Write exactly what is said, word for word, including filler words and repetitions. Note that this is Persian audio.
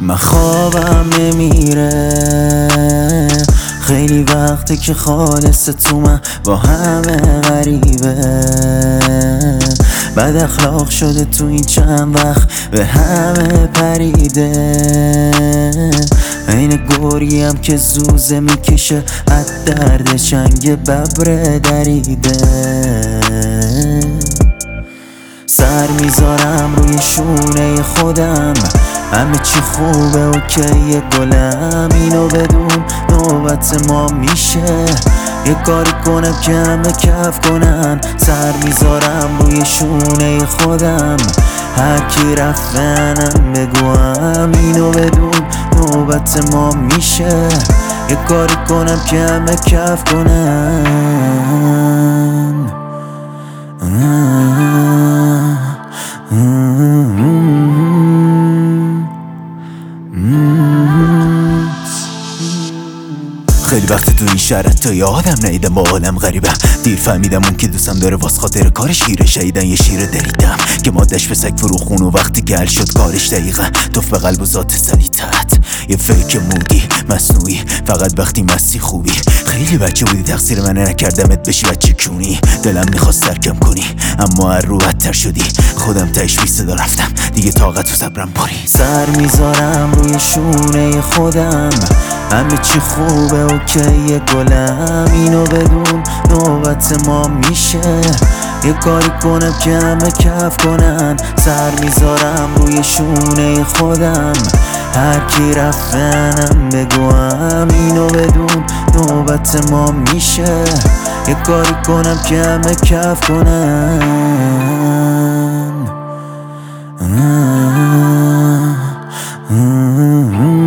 من خوابم نمیره، خیلی وقته که خالصه تو من با همه غریبه. بد اخلاق شده تو این چند وقت به همه پریده. این گوریم که زوزه میکشه از درد چنگ ببر دریده. سر میذارم روی شونه خودم، همه چی خوبه اوکیه گلم. اینو بدون نوبت ما میشه یه کاری کنم که همه کف کنن. سر میذارم روی شونه خودم، هر کی رفتنم بگوام. اینو بدون نوبت ما میشه یه کاری کنم که همه کف کنن. خیلی وقت تو این شهر تا یه آدم ندیدم با عالم غریبم. دیر فهمیدم اون که دوستم داره واس خاطر کارش شیره شیدن. یه شیر دریدم که مادش به سگ فرو خون و وقتی که حل شد کارش دقیقا توف به قلب و ذات سلیطت. یه فیک مودی مصنوعی فقط وقتی مستی خوبی. خیلی بچه بودی تقصیر منه نکردمت بشی بچه کونی. دلم میخواست ترکم کنی اما هر رو بدتر شدی. خودم تهش بی صدا رفتم دیگه طاقت و صبرم پاری. سر میذارم روی شونه خودم، همه چی خوبه اوکیه گلم. اینو بدون نوبت ما میشه یه کاری کنم که همه کف کنن. سر میذارم روی شونه خودم، هر کی رفتنم بگوام. اینو بدون نوبت ما میشه یه کاری کنم که همه کف کنن.